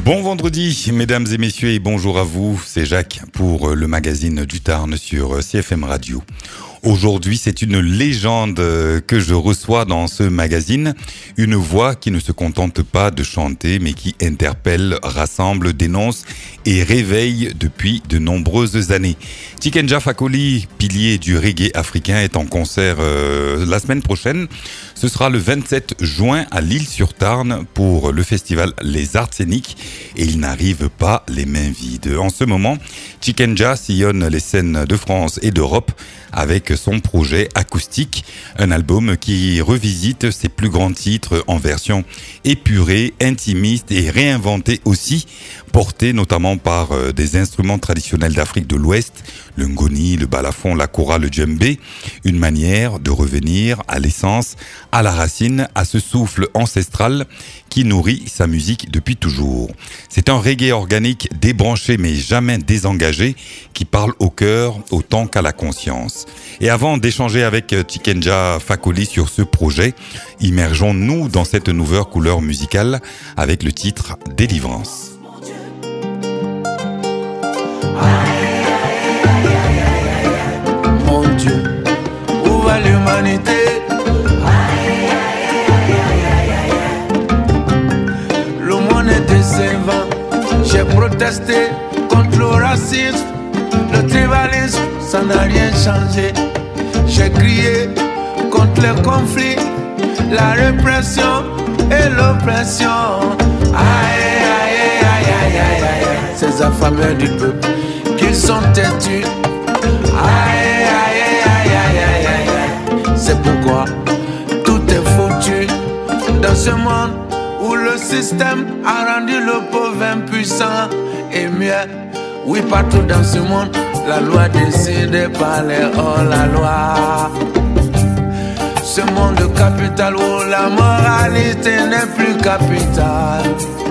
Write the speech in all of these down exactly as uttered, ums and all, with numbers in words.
Bon vendredi, mesdames et messieurs, et bonjour à vous. C'est Jacques pour le magazine du Tarn sur C F M Radio. Aujourd'hui, c'est une légende que je reçois dans ce magazine. Une voix qui ne se contente pas de chanter, mais qui interpelle, rassemble, dénonce et réveille depuis de nombreuses années. Tikenja Fakoly, pilier du reggae africain, est en concert euh, la semaine prochaine. Ce sera le vingt-sept juin à L'Isle-sur-Tarn pour le festival Les Arts Scéniques. Et il n'arrive pas les mains vides. En ce moment, Tikenja sillonne les scènes de France et d'Europe avec son projet acoustique, un album qui revisite ses plus grands titres en version épurée, intimiste et réinventée aussi, porté notamment par euh, des instruments traditionnels d'Afrique de l'Ouest, le ngoni, le balafon, la kora, le djembé, une manière de revenir à l'essence, à la racine, à ce souffle ancestral qui nourrit sa musique depuis toujours. C'est un reggae organique débranché mais jamais désengagé qui parle au cœur autant qu'à la conscience. Et avant d'échanger avec Tikenja Fakoly sur ce projet, immergeons-nous dans cette nouvelle couleur musicale avec le titre Délivrance. Mon Dieu, où va l'humanité? Le monde est décevant. J'ai protesté contre le racisme, le tribalisme, ça n'a rien changé. J'ai crié contre les conflits, la répression et l'oppression. Aïe, aïe, aïe, aïe, aïe, aïe. Ces affamés du peuple, qu'ils sont têtus. Aïe, aïe, aïe, aïe, aïe, aïe, aïe. C'est pourquoi tout est foutu dans ce monde où le système a rendu le pauvre impuissant et mieux. Oui, partout dans ce monde, la loi décide par les hors-la-loi. Ce monde capital où la moralité n'est plus capitale.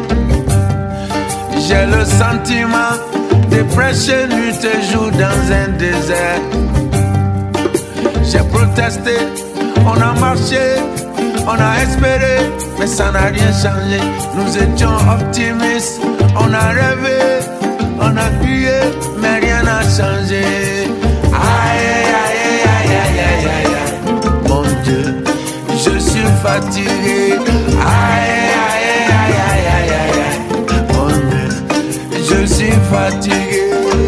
J'ai le sentiment de prêcher nuit et jour dans un désert. J'ai protesté, on a marché, on a espéré, mais ça n'a rien changé. Nous étions optimistes, on a rêvé, on a crié, mais rien n'a changé. Aïe, aïe, aïe, aïe, aïe, aïe, aïe. Mon Dieu, je suis fatigué. Aïe, aïe, aïe, aïe, aïe, aïe, aïe. Mon Dieu, je suis fatigué.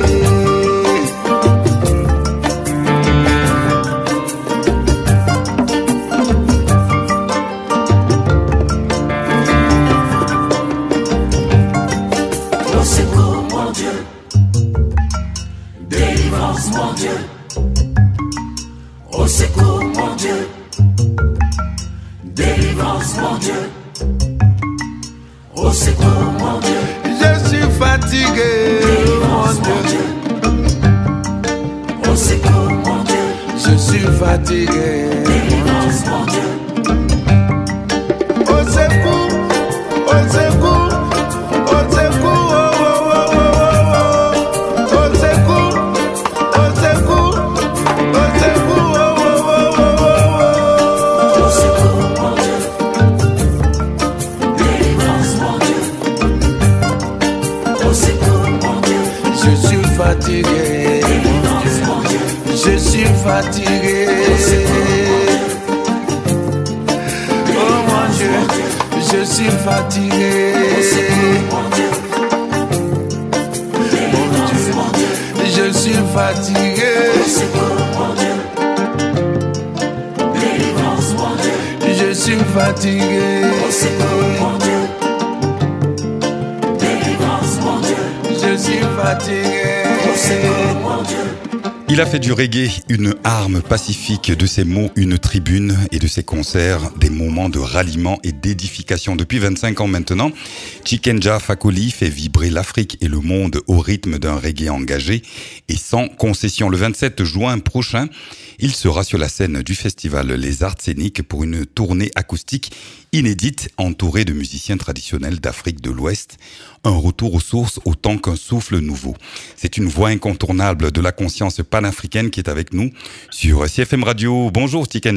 Il a fait du reggae une arme pacifique, de ses mots une tribune et de ses concerts des moments de ralliement et d'édification. Depuis vingt-cinq ans maintenant, Tikenja Fakoly fait vibrer l'Afrique et le monde au rythme d'un reggae engagé et sans concession. Le vingt-sept juin prochain, il sera sur la scène du festival Les Arts Scéniques pour une tournée acoustique inédite entourée de musiciens traditionnels d'Afrique de l'Ouest. Un retour aux sources autant qu'un souffle nouveau. C'est une voix incontournable de la conscience panafricaine qui est avec nous sur C F M Radio. Bonjour Tikenja.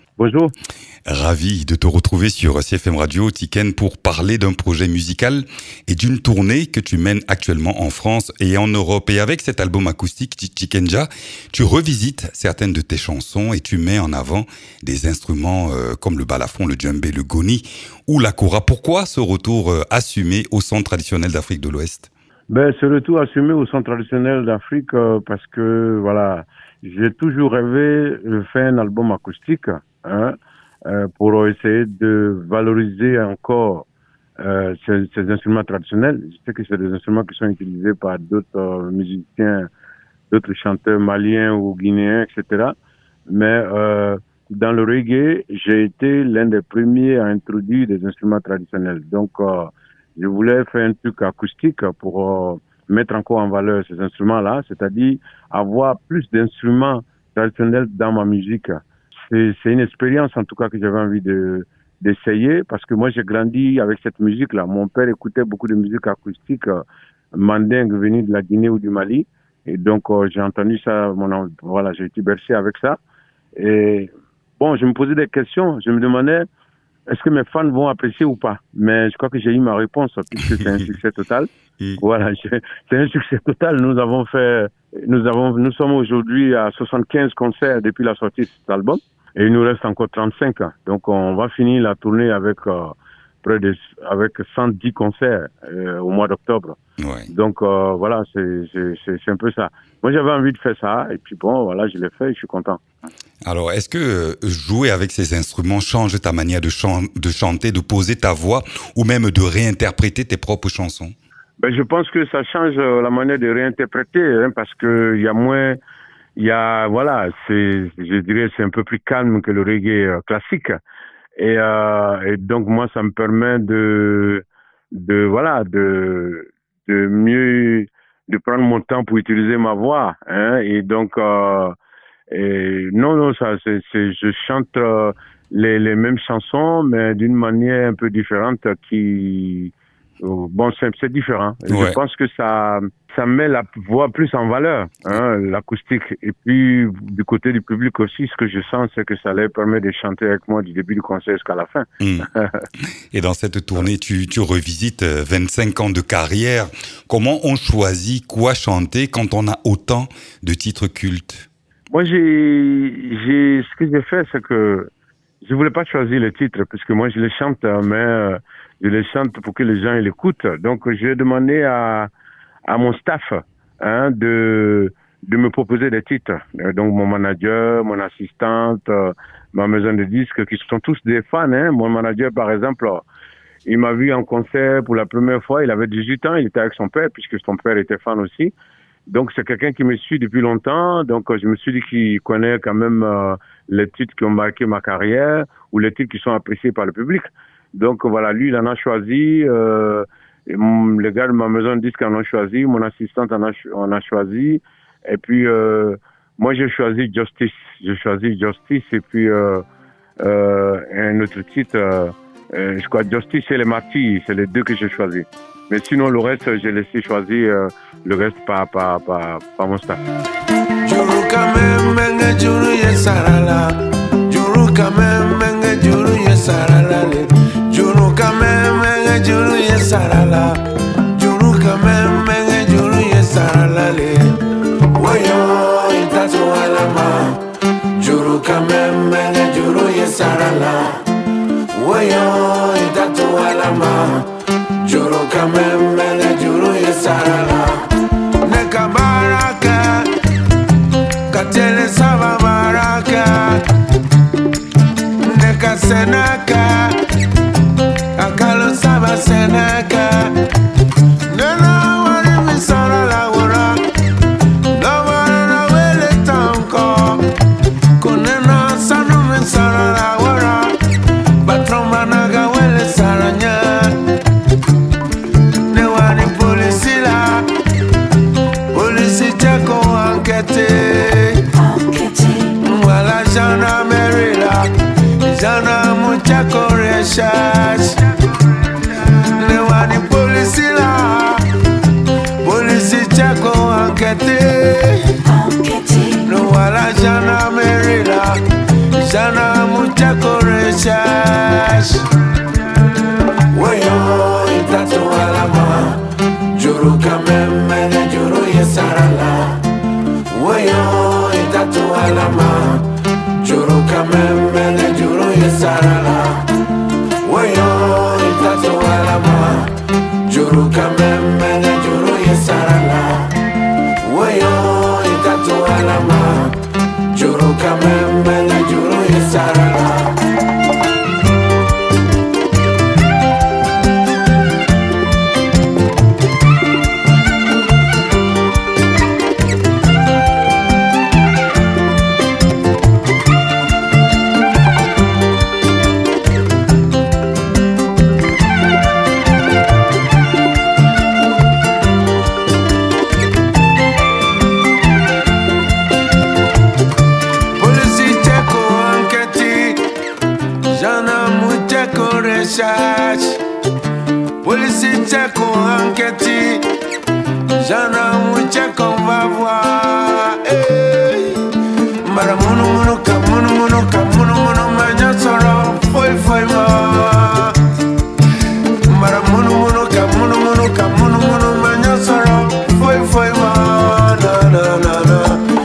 Bonjour. Ravi de te retrouver sur C F M Radio, Tiken, pour parler d'un projet musical et d'une tournée que tu mènes actuellement en France et en Europe. Et avec cet album acoustique, Tikenja, tu revisites certaines de tes chansons et tu mets en avant des instruments euh, comme le balafon, le djembé, le goni ou la kora. Pourquoi ce retour euh, assumé au son traditionnel d'Afrique de l'Ouest? Ben, ce retour assumé au son traditionnel d'Afrique euh, parce que, voilà, j'ai toujours rêvé de faire un album acoustique, hein, euh, pour essayer de valoriser encore euh, ces, ces instruments traditionnels. Je sais que c'est des instruments qui sont utilisés par d'autres euh, musiciens, d'autres chanteurs maliens ou guinéens, et cetera. Mais euh, dans le reggae, j'ai été l'un des premiers à introduire des instruments traditionnels. Donc, euh, je voulais faire un truc acoustique pour euh, mettre encore en valeur ces instruments-là, c'est-à-dire avoir plus d'instruments traditionnels dans ma musique. C'est, c'est une expérience, en tout cas, que j'avais envie de, d'essayer, parce que moi, j'ai grandi avec cette musique-là. Mon père écoutait beaucoup de musique acoustique, euh, mandingue venue de la Guinée ou du Mali. Et donc, euh, j'ai entendu ça, mon, voilà, j'ai été bercé avec ça. Et bon, je me posais des questions. Je me demandais, est-ce que mes fans vont apprécier ou pas? Mais je crois que j'ai eu ma réponse, puisque c'est un succès total. Voilà, c'est un succès total. Nous avons fait, nous avons, nous sommes aujourd'hui à soixante-quinze concerts depuis la sortie de cet album. Et il nous reste encore trente-cinq ans. Donc, on va finir la tournée avec euh, près de, avec cent dix concerts euh, au mois d'octobre. Ouais. Donc, euh, voilà, c'est, c'est, c'est un peu ça. Moi, j'avais envie de faire ça. Et puis, bon, voilà, je l'ai fait et je suis content. Alors, est-ce que jouer avec ces instruments change ta manière de, chan- de chanter, de poser ta voix ou même de réinterpréter tes propres chansons? Ben, je pense que ça change la manière de réinterpréter, hein, parce que il y a moins... Il y a, voilà, c'est, je dirais, c'est un peu plus calme que le reggae euh, classique. Et, euh, et donc, moi, ça me permet de, de, voilà, de, de mieux, de prendre mon temps pour utiliser ma voix, hein. Et donc, euh, et non, non, ça, c'est, c'est, je chante euh, les, les mêmes chansons, mais d'une manière un peu différente qui, bon, c'est, c'est différent. Ouais. Je pense que ça, ça met la voix plus en valeur, hein, l'acoustique. Et puis, du côté du public aussi, ce que je sens, c'est que ça leur permet de chanter avec moi du début du concert jusqu'à la fin. Mmh. Et dans cette tournée, tu, tu revisites vingt-cinq ans de carrière. Comment on choisit quoi chanter quand on a autant de titres cultes? Moi, j'ai, j'ai, ce que j'ai fait, c'est que je voulais pas choisir les titres, puisque moi, je les chante, mais je les chante pour que les gens ils l'écoutent. Donc, j'ai demandé à, à mon staff, hein, de, de me proposer des titres. Donc, mon manager, mon assistante, euh, ma maison de disques, qui sont tous des fans, hein. Mon manager, par exemple, il m'a vu en concert pour la première fois. Il avait dix-huit ans. Il était avec son père, puisque son père était fan aussi. Donc, c'est quelqu'un qui me suit depuis longtemps. Donc, je me suis dit qu'il connaît quand même euh, les titres qui ont marqué ma carrière ou les titres qui sont appréciés par le public. Donc, voilà, lui, il en a choisi. Euh, et mon, les gars de ma maison de disques en ont choisi. Mon assistante en a, en a choisi. Et puis, euh, moi, j'ai choisi Justice. J'ai choisi Justice. Et puis, euh, euh, un autre titre, euh, euh, je crois Justice et les Martyrs. C'est les deux que j'ai choisis. Mais sinon, le reste, j'ai laissé choisir euh, le reste par, par, par, par mon staff. Juru kamem menge juru yesarala. Juru kamem menge juru yesarala. Juru kamem menge juru yesarala. Juru kamem menge juru yesarala. Woyo itatu alama. Juru kamem menge juru yesarala. Woyo itatu alama. Juru kamem menge juru yesarala. Neka baraka katele saba baraka. Neka senaka akalo saba senaka. Nena wari misara la wura. Lawara na wele tanko. Kunena sanu misara la wura. Batroma naga wele saranya. Mwala jana merila, jana mucha koreshash. Newani polisi la, polisi chako ankete. Mwala jana merila, jana mucha mucha correchas. Wayo itatu alama, juru kameme de juru yesarala. Wayo itatu alama, juru kameme de juru yesarala. Wayo itatu alama, juru kameme de juru yesarala. Wayo itatu alama, juru kameme de juru yesarala. Police qu'on enquête, j'en ai mucha qu'on va voir. Maramono mono kamono mono kamono mono manya soro foi foi ma. Maramono mono kamono mono kamono mono manya soro foi foi ma. Na na na na.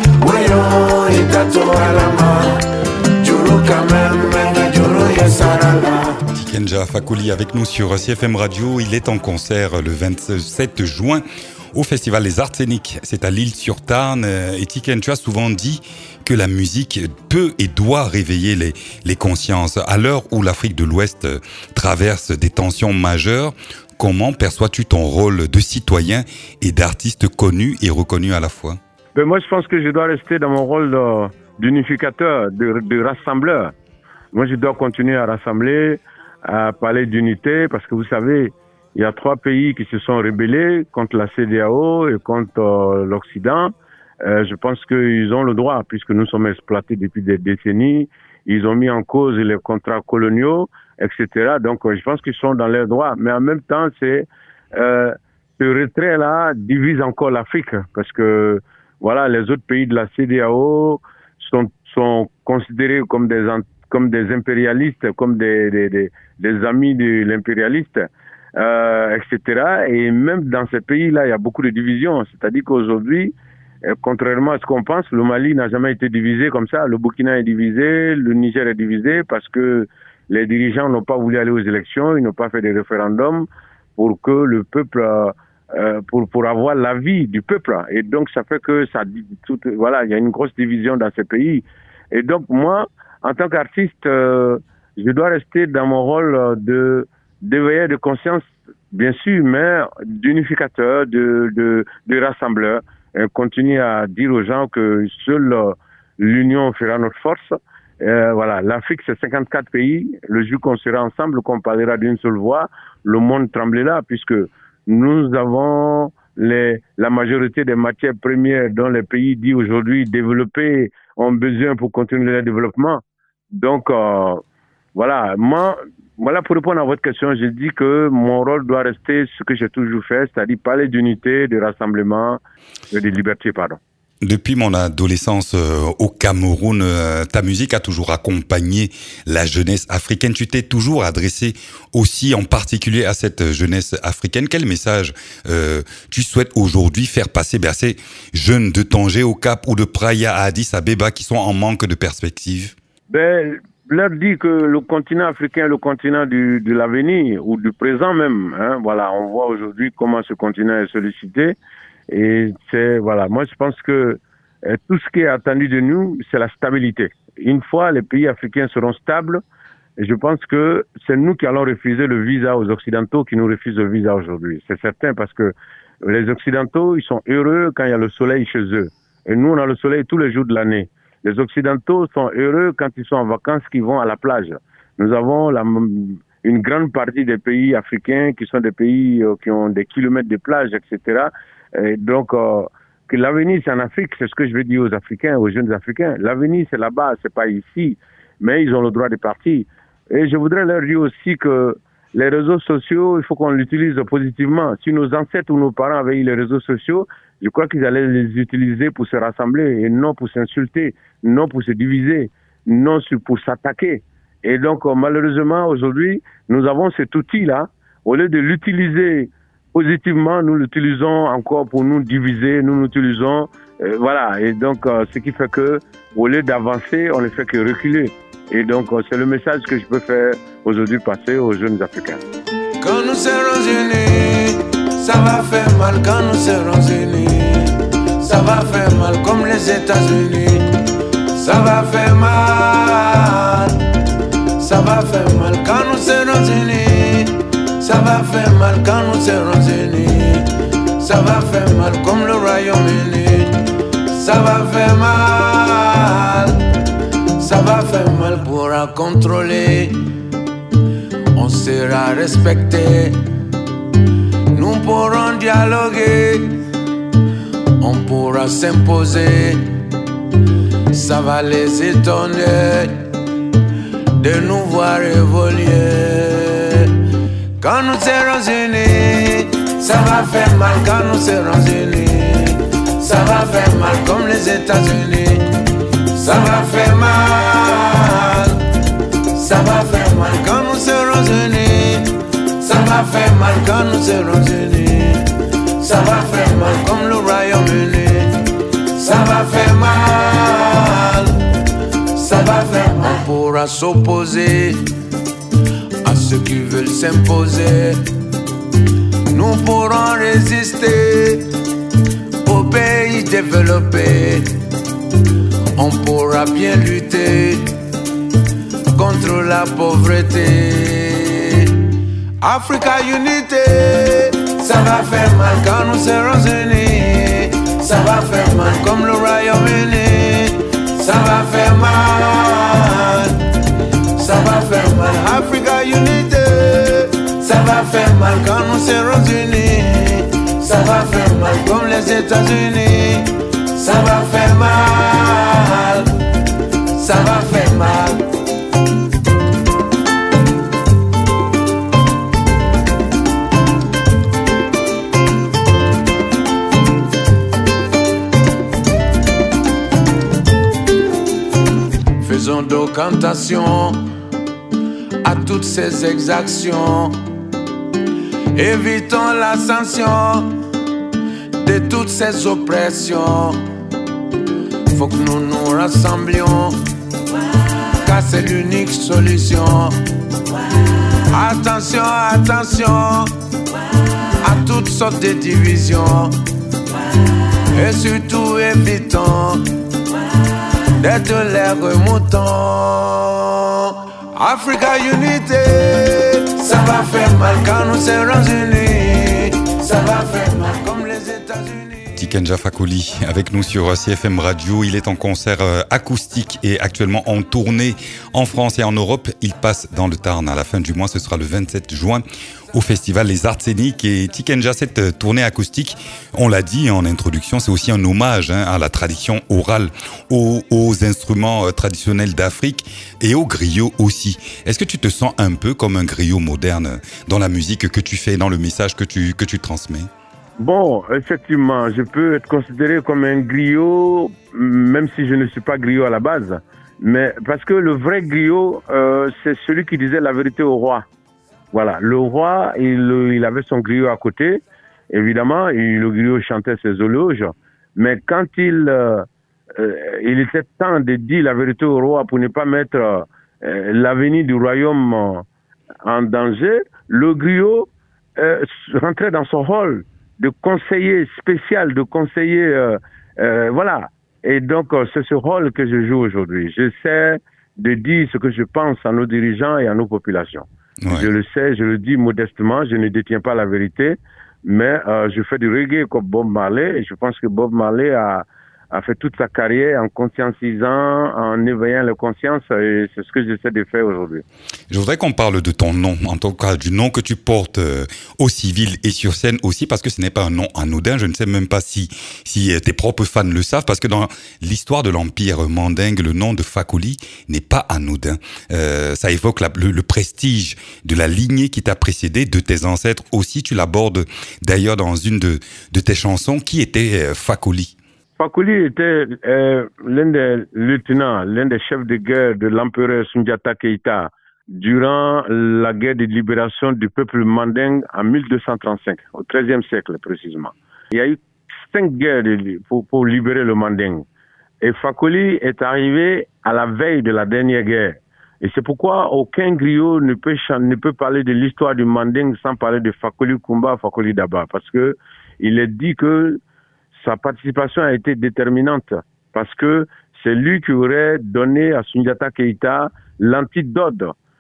Wayo itato alama, juru kameme juru yesarala. Tikenja Fakoly avec nous sur C F M Radio. Il est en concert le vingt-sept juin au Festival des Arts Scéniques. C'est à L'Isle-sur-Tarn. Et Tiken, tu as souvent dit que la musique peut et doit réveiller les, les consciences. À l'heure où l'Afrique de l'Ouest traverse des tensions majeures, comment perçois-tu ton rôle de citoyen et d'artiste connu et reconnu à la fois? Ben moi, je pense que je dois rester dans mon rôle de, d'unificateur, de, de rassembleur. Moi, je dois continuer à rassembler, à parler d'unité, parce que vous savez, il y a trois pays qui se sont rébellés contre la C D A O et contre euh, l'Occident. Euh, je pense qu'ils ont le droit, puisque nous sommes exploités depuis des décennies. Ils ont mis en cause les contrats coloniaux, et cetera. Donc, euh, je pense qu'ils sont dans leurs droits. Mais en même temps, c'est euh, ce retrait-là divise encore l'Afrique, parce que voilà, les autres pays de la C D A O sont, sont considérés comme des comme des impérialistes, comme des, des, des, des amis de l'impérialiste, euh, et cetera. Et même dans ces pays-là, il y a beaucoup de divisions. C'est-à-dire qu'aujourd'hui, euh, contrairement à ce qu'on pense, le Mali n'a jamais été divisé comme ça. Le Burkina est divisé, le Niger est divisé parce que les dirigeants n'ont pas voulu aller aux élections, ils n'ont pas fait des référendums pour que le peuple, euh, pour, pour avoir l'avis du peuple. Et donc, ça fait que ça, tout, voilà, il y a une grosse division dans ces pays. Et donc, moi, en tant qu'artiste, euh, je dois rester dans mon rôle de d'éveilleur de conscience, bien sûr, mais d'unificateur, de, de, de rassembleur. Et continuer à dire aux gens que seule euh, l'union fera notre force. Euh, voilà, l'Afrique, c'est cinquante-quatre pays. Le jour qu'on sera ensemble, qu'on parlera d'une seule voix, le monde tremblera, puisque nous avons les, la majorité des matières premières dont les pays dits aujourd'hui développés ont besoin pour continuer le développement. Donc, euh, voilà, moi, voilà, pour répondre à votre question, je dis que mon rôle doit rester ce que j'ai toujours fait, c'est-à-dire parler d'unité, de rassemblement, et de liberté, pardon. Depuis mon adolescence euh, au Cameroun, euh, ta musique a toujours accompagné la jeunesse africaine. Tu t'es toujours adressé aussi en particulier à cette jeunesse africaine. Quel message euh, tu souhaites aujourd'hui faire passer à ces jeunes de Tanger au Cap ou de Praia à Addis Abeba qui sont en manque de perspective? Ben, leur dit que le continent africain est le continent du, de l'avenir ou du présent même. Hein. Voilà, on voit aujourd'hui comment ce continent est sollicité. Et c'est, voilà, moi je pense que euh, tout ce qui est attendu de nous, c'est la stabilité. Une fois les pays africains seront stables, et je pense que c'est nous qui allons refuser le visa aux Occidentaux qui nous refusent le visa aujourd'hui. C'est certain parce que les Occidentaux, ils sont heureux quand il y a le soleil chez eux. Et nous, on a le soleil tous les jours de l'année. Les Occidentaux sont heureux quand ils sont en vacances, qu'ils vont à la plage. Nous avons la, une grande partie des pays africains qui sont des pays euh, qui ont des kilomètres de plage, et cetera. Et donc, euh, que l'avenir, c'est en Afrique, c'est ce que je veux dire aux Africains, aux jeunes Africains. L'avenir, c'est là-bas, c'est pas ici, mais ils ont le droit de partir. Et je voudrais leur dire aussi que les réseaux sociaux, il faut qu'on l'utilise positivement. Si nos ancêtres ou nos parents avaient eu les réseaux sociaux, je crois qu'ils allaient les utiliser pour se rassembler et non pour s'insulter, non pour se diviser. non sur, pour s'attaquer. Et donc, euh, malheureusement, aujourd'hui, nous avons cet outil-là. Au lieu de l'utiliser positivement, nous l'utilisons encore pour nous diviser, nous l'utilisons, euh, voilà. Et donc, euh, ce qui fait que, au lieu d'avancer, on ne fait que reculer. Et donc, euh, c'est le message que je peux faire aujourd'hui passer aux jeunes Africains. Quand nous serons unis, ça va faire mal. Quand nous serons unis, ça va faire mal comme les États-Unis. Ça va faire mal. Ça va faire mal quand nous serons unis. Ça va faire mal quand nous serons unis. Ça va faire mal comme le Royaume-Uni. Ça va faire mal. Ça va faire mal, on pourra contrôler. On sera respecté. Nous pourrons dialoguer. On pourra s'imposer. Ça va les étonner de nous voir évoluer. Quand nous serons unis, ça va faire mal. Quand nous serons unis, ça va faire mal comme les États-Unis. Ça va faire mal. Ça va faire mal quand nous serons unis. Ça va faire mal quand nous serons unis. Ça va faire mal comme le Royaume-Uni. Ça va faire mal. Ça va faire mal. On pourra s'opposer à ceux qui veulent s'imposer. Nous pourrons résister aux pays développés. On pourra bien lutter contre la pauvreté. Africa Unité, ça va faire mal quand nous serons unis. Ça va faire mal comme le Royaume-Uni. Ça va faire mal. Ça va faire mal. Africa Unité, ça va faire mal quand nous serons unis. Ça va faire mal comme les États-Unis. Ça va faire mal. Ça va faire mal. Faisons d'occantation à toutes ces exactions. Évitons l'ascension de toutes ces oppressions. Faut que nous nous rassemblions, car c'est l'unique solution. Attention, attention à toutes sortes de divisions. Et surtout évitons d'être les remoutons. Africa Unité, ça va faire mal quand nous serons unis. Ça va faire mal comme les États-Unis. Tikenja Fakoly avec nous sur C F M Radio. Il est en concert euh, acoustique et actuellement en tournée en France et en Europe. Il passe dans le Tarn à la fin du mois. Ce sera le vingt-sept juin au festival Les Arts Scéniques. Et Tikenja, cette tournée acoustique, on l'a dit en introduction, c'est aussi un hommage hein, à la tradition orale, aux, aux instruments euh, traditionnels d'Afrique et aux griots aussi. Est-ce que tu te sens un peu comme un griot moderne dans la musique que tu fais, dans le message que tu, que tu transmets? Bon, effectivement, je peux être considéré comme un griot, même si je ne suis pas griot à la base. Mais parce que le vrai griot, euh, c'est celui qui disait la vérité au roi. Voilà, le roi, il, il avait son griot à côté. Évidemment, il, le griot chantait ses éloges. Mais quand il, euh, euh, il était temps de dire la vérité au roi pour ne pas mettre euh, l'avenir du royaume euh, en danger, le griot euh, rentrait dans son rôle de conseiller spécial, de conseiller, euh, euh, voilà. Et donc, euh, c'est ce rôle que je joue aujourd'hui. J'essaie de dire ce que je pense à nos dirigeants et à nos populations. Ouais. Je le sais, je le dis modestement, je ne détiens pas la vérité, mais euh, je fais du reggae comme Bob Marley, et je pense que Bob Marley a, a fait toute sa carrière en conscientisant, en éveillant la conscience, et c'est ce que j'essaie de faire aujourd'hui. Je voudrais qu'on parle de ton nom, en tout cas du nom que tu portes euh, au civil et sur scène aussi, parce que ce n'est pas un nom anodin. Je ne sais même pas si si tes propres fans le savent, parce que dans l'histoire de l'Empire mandingue, le nom de Fakoly n'est pas anodin. Euh, ça évoque la, le, le prestige de la lignée qui t'a précédé, de tes ancêtres aussi. Tu l'abordes d'ailleurs dans une de, de tes chansons. Qui était euh, Fakoly? Fakoli était euh, l'un des lieutenants, l'un des chefs de guerre de l'empereur Soundiata Keïta durant la guerre de libération du peuple manding en mille deux cent trente-cinq, au treizième siècle précisément. Il y a eu cinq guerres de, pour, pour libérer le manding. Et Fakoli est arrivé à la veille de la dernière guerre. Et c'est pourquoi aucun griot ne peut, ne peut parler de l'histoire du manding sans parler de Fakoli Kumba, Fakoli Daba. Parce que il est dit que sa participation a été déterminante. Parce que c'est lui qui aurait donné à Soundiata Keïta l'antidote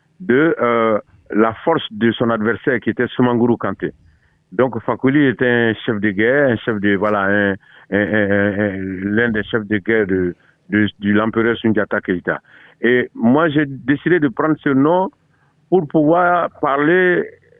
de euh, la force de son adversaire qui était Soumangourou Kanté. Donc Fakoli était un chef de guerre, un chef de voilà, un, un, un, un, l'un des chefs de guerre de, de, de l'empereur Soundiata Keïta. Et moi j'ai décidé de prendre ce nom pour pouvoir parler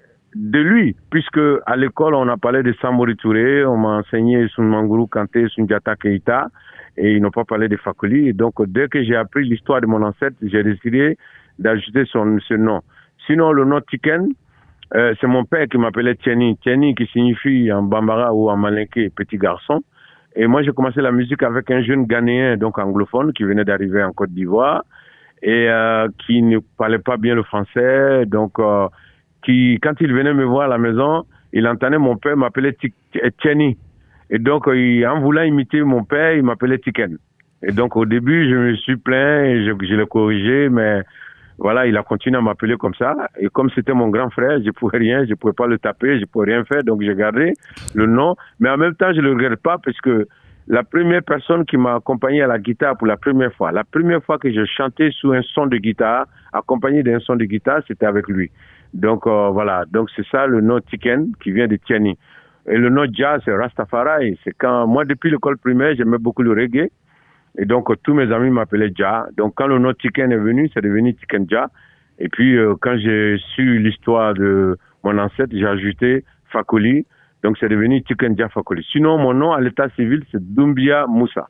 de lui, puisque à l'école on a parlé de Samori Touré, on m'a enseigné Soumangourou Kanté, Soundiata Keïta, et ils n'ont pas parlé de Fakoli. Et donc dès que j'ai appris l'histoire de mon ancêtre, j'ai décidé d'ajouter son, ce nom. Sinon, le nom Tiken, euh, c'est mon père qui m'appelait Tieni. Tieni qui signifie en bambara ou en malinké petit garçon. Et moi, j'ai commencé la musique avec un jeune Ghanéen, donc anglophone, qui venait d'arriver en Côte d'Ivoire et euh, qui ne parlait pas bien le français. Donc, euh, qui, quand il venait me voir à la maison, il entendait mon père m'appeler Tieni. Et donc, il, en voulant imiter mon père, il m'appelait Tiken. Et donc, au début, je me suis plaint et je, je l'ai corrigé, mais voilà, il a continué à m'appeler comme ça. Et comme c'était mon grand frère, je ne pouvais rien, je ne pouvais pas le taper, je ne pouvais rien faire. Donc, j'ai gardé le nom. Mais en même temps, je ne le regrette pas parce que la première personne qui m'a accompagné à la guitare pour la première fois, la première fois que je chantais sous un son de guitare, accompagné d'un son de guitare, c'était avec lui. Donc, euh, voilà. Donc, c'est ça le nom Tiken qui vient de Tieni. Et le nom Jah, c'est Rastafari. C'est quand, moi, depuis l'école primaire, j'aimais beaucoup le reggae. Et donc, tous mes amis m'appelaient Jah. Donc, quand le nom Tiken est venu, c'est devenu Tiken Jah. Et puis, euh, quand j'ai su l'histoire de mon ancêtre, j'ai ajouté Fakoli. Donc, c'est devenu Tiken Jah Fakoli. Sinon, mon nom à l'état civil, c'est Doumbia Moussa.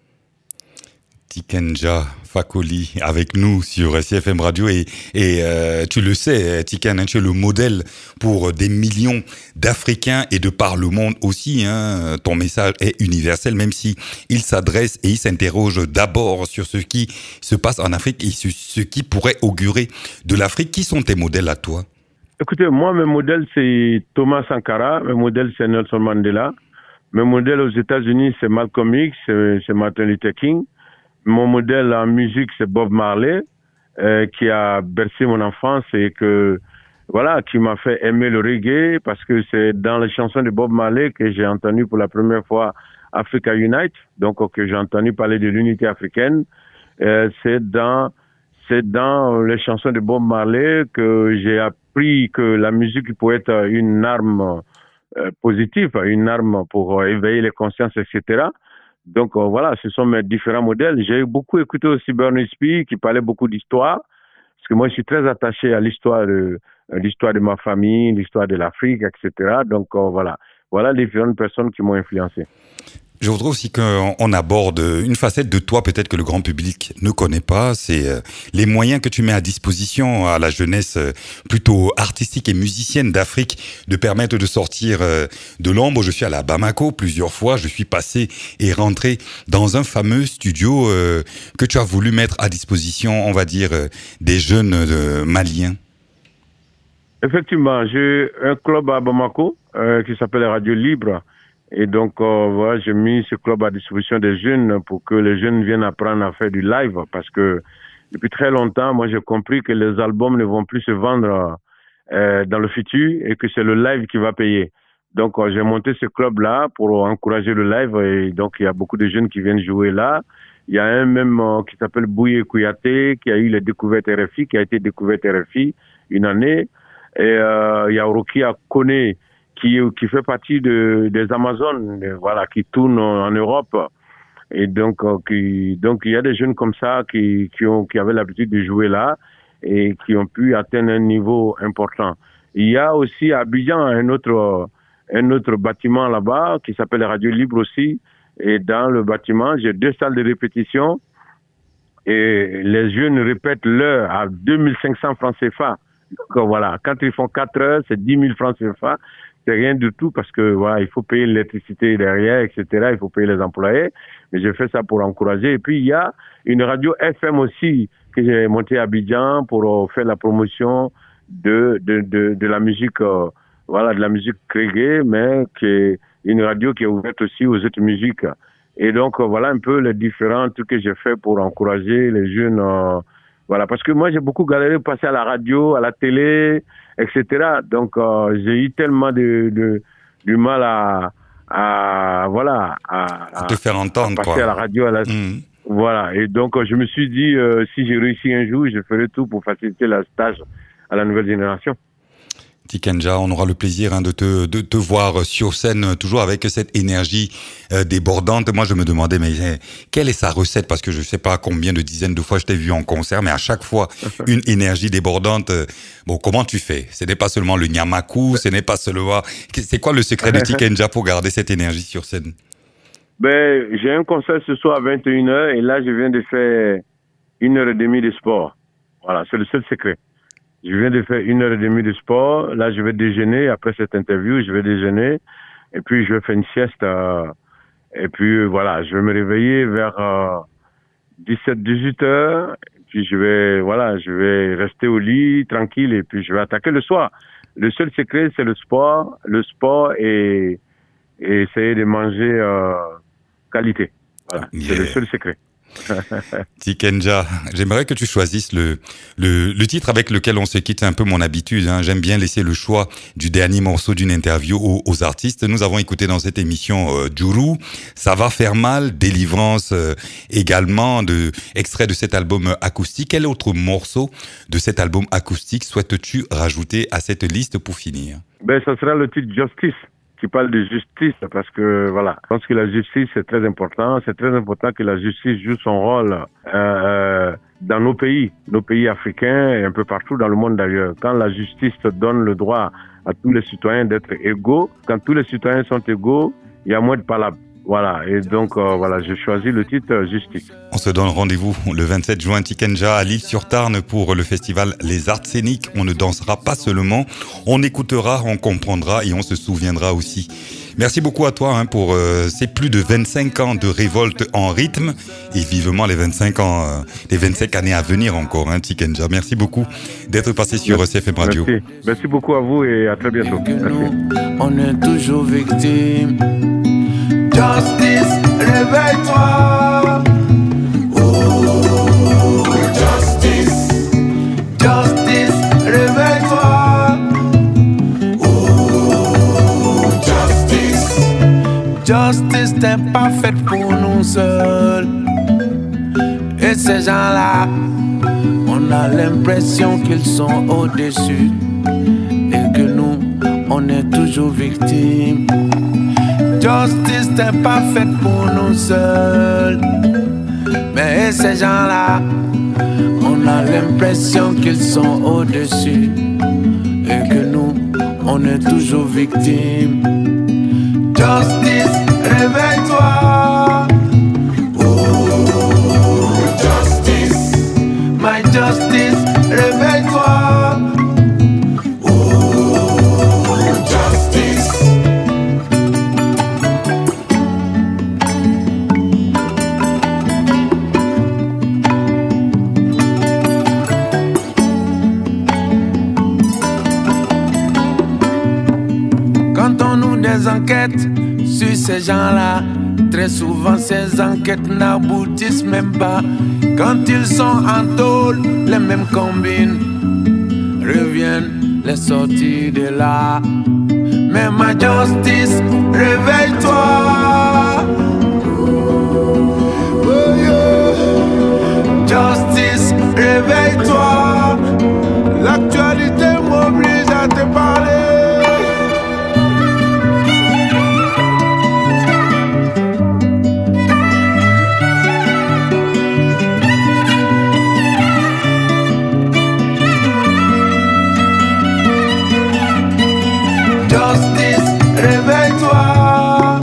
Tiken Jah Fakoli avec nous sur C F M Radio et, et euh, tu le sais, Tiken, hein, tu es le modèle pour des millions d'Africains et de par le monde aussi. Hein. Ton message est universel, même si il s'adresse et il s'interroge d'abord sur ce qui se passe en Afrique et sur ce qui pourrait augurer de l'Afrique. Qui sont tes modèles à toi? Écoutez, moi, mes modèles, c'est Thomas Sankara, mes modèles, c'est Nelson Mandela. Mes modèles aux États-Unis, c'est Malcolm X, c'est, c'est Martin Luther King. Mon modèle en musique, c'est Bob Marley, euh, qui a bercé mon enfance et que, voilà, qui m'a fait aimer le reggae parce que c'est dans les chansons de Bob Marley que j'ai entendu pour la première fois Africa Unite, donc que j'ai entendu parler de l'unité africaine. Euh, c'est dans, c'est dans les chansons de Bob Marley que j'ai appris que la musique pouvait être une arme euh, positive, une arme pour euh, éveiller les consciences, et cetera. Donc euh, voilà, ce sont mes différents modèles. J'ai beaucoup écouté aussi Bernie Spear qui parlait beaucoup d'histoire, parce que moi je suis très attaché à l'histoire de euh, l'histoire de ma famille, l'histoire de l'Afrique, et cetera. Donc euh, voilà, voilà les différentes personnes qui m'ont influencé. Je voudrais aussi qu'on aborde une facette de toi peut-être que le grand public ne connaît pas, c'est les moyens que tu mets à disposition à la jeunesse plutôt artistique et musicienne d'Afrique de permettre de sortir de l'ombre. Je suis allé à Bamako plusieurs fois, je suis passé et rentré dans un fameux studio que tu as voulu mettre à disposition, on va dire, des jeunes Maliens. Effectivement, j'ai un club à Bamako euh, qui s'appelle Radio Libre. Et donc, euh, voilà, j'ai mis ce club à disposition des jeunes pour que les jeunes viennent apprendre à faire du live. Parce que depuis très longtemps, moi, j'ai compris que les albums ne vont plus se vendre euh, dans le futur et que c'est le live qui va payer. Donc, euh, j'ai monté ce club-là pour encourager le live. Et donc, il y a beaucoup de jeunes qui viennent jouer là. Il y a un même euh, qui s'appelle Bouye Kouyaté, qui a eu les découvertes R F I, qui a été découverte R F I une année. Et euh, il y a Rokia Kone, qui qui fait partie de des Amazones, voilà, qui tourne en Europe. Et donc euh, qui donc il y a des jeunes comme ça qui qui ont qui avaient l'habitude de jouer là et qui ont pu atteindre un niveau important. Il y a aussi à Abidjan un autre un autre bâtiment là-bas qui s'appelle Radio Libre aussi, et dans le bâtiment, j'ai deux salles de répétition et les jeunes répètent l'heure à deux mille cinq cents francs C F A. Donc voilà, quand ils font quatre heures, c'est dix mille francs C F A. c'est rien du tout parce que voilà, il faut payer l'électricité derrière, et cetera. Il faut payer les employés. Mais j'ai fait ça pour encourager. Et puis il y a une radio F M aussi que j'ai montée à Abidjan pour euh, faire la promotion de de de, de la musique, euh, voilà, de la musique reggae, mais qui est une radio qui est ouverte aussi aux autres musiques. Et donc euh, voilà un peu les différents trucs que j'ai fait pour encourager les jeunes. Euh, voilà, parce que moi j'ai beaucoup galéré pour passer à la radio, à la télé, et cetera. Donc euh, j'ai eu tellement de, de du mal à à voilà à, à te faire entendre, à passer quoi. à la radio, à la mmh. Voilà. Et donc euh, je me suis dit euh, si j'ai réussi un jour, je ferai tout pour faciliter la stage à la nouvelle génération. Tikenja, on aura le plaisir hein, de te de te voir sur scène, toujours avec cette énergie euh, débordante. Moi, je me demandais, mais eh, quelle est sa recette? Parce que je sais pas combien de dizaines de fois je t'ai vu en concert, mais à chaque fois, une énergie débordante. Bon, comment tu fais? Ce n'est pas seulement le nyamaku, ce n'est pas seulement... C'est quoi le secret de Tikenja pour garder cette énergie sur scène? Ben, j'ai un concert ce soir à vingt et une heures, et là, je viens de faire une heure et demie de sport. Voilà, c'est le seul secret. Je viens de faire une heure et demie de sport. Là, je vais déjeuner. Après cette interview, je vais déjeuner. Et puis, je vais faire une sieste. Euh, et puis, voilà, je vais me réveiller vers euh, dix-sept, dix-huit heures. Et puis, je vais, voilà, je vais rester au lit, tranquille. Et puis, je vais attaquer le soir. Le seul secret, c'est le sport. Le sport et, et essayer de manger euh, qualité. Voilà, yeah. C'est le seul secret. Tikenja, j'aimerais que tu choisisses le, le, le titre avec lequel on se quitte. C'est un peu mon habitude, hein. J'aime bien laisser le choix du dernier morceau d'une interview aux, aux artistes. Nous avons écouté dans cette émission euh, Djourou, Ça va faire mal, Délivrance euh, également, de, extrait de cet album acoustique. Quel autre morceau de cet album acoustique souhaites-tu rajouter à cette liste pour finir? Ben, ça sera le titre Justice, qui parle de justice, parce que voilà, je pense que la justice c'est très important. C'est très important que la justice joue son rôle euh, dans nos pays, nos pays africains et un peu partout dans le monde d'ailleurs. Quand la justice donne le droit à tous les citoyens d'être égaux, quand tous les citoyens sont égaux, il y a moins de palabres. Voilà, et donc euh, voilà, j'ai choisi le titre euh, Justice. On se donne rendez-vous le vingt-sept juin Tikenja à l'Île-sur-Tarn pour le festival Les Arts Scéniques. On ne dansera pas seulement, on écoutera, on comprendra et on se souviendra aussi. Merci beaucoup à toi hein, pour euh, ces plus de vingt-cinq ans de révolte en rythme et vivement les vingt-cinq ans, euh, les vingt-cinq années à venir encore, hein, Tikenja. Merci beaucoup d'être passé sur Merci. C F M Radio. Merci. Merci beaucoup à vous et à très bientôt. Merci. On est toujours victime. Justice, réveille-toi. Oh, justice, justice, réveille-toi. Oh, justice, justice n'est pas faite pour nous seuls. Et ces gens-là, on a l'impression qu'ils sont au-dessus et que nous, on est toujours victimes. Justice n'est pas faite pour nous seuls. Mais ces gens-là, on a l'impression qu'ils sont au-dessus et que nous, on est toujours victimes. Justice, réveille-toi. Oh, justice, my justice, réveille-toi. Oh, justice. Des enquêtes sur ces gens-là, très souvent ces enquêtes n'aboutissent même pas. Quand ils sont en tôle, les mêmes combines reviennent les sorties de là. Mais ma justice, réveille-toi. Oh yeah. Justice, réveille-toi. L'actualité m'oblige à te parler. Justice, réveille-toi.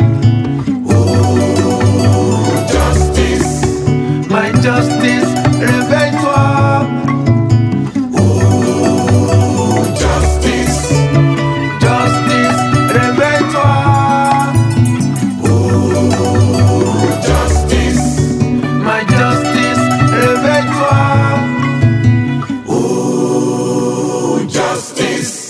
Oh, justice, my justice, réveille-toi. justice.